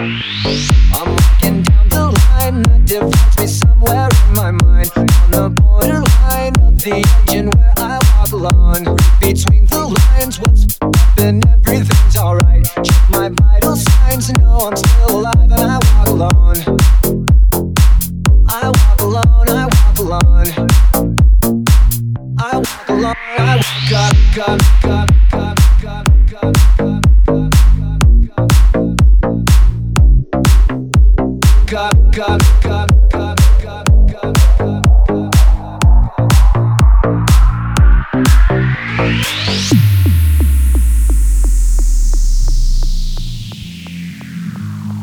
I'm walking down the line that divides me somewhere in my mind. On the borderline of the engine where I walk alone. Read between the lines, what's been everything's alright. Check my vital signs, know I'm still alive and I walk alone. I walk alone, I walk alone. I walk alone, I walk up. God.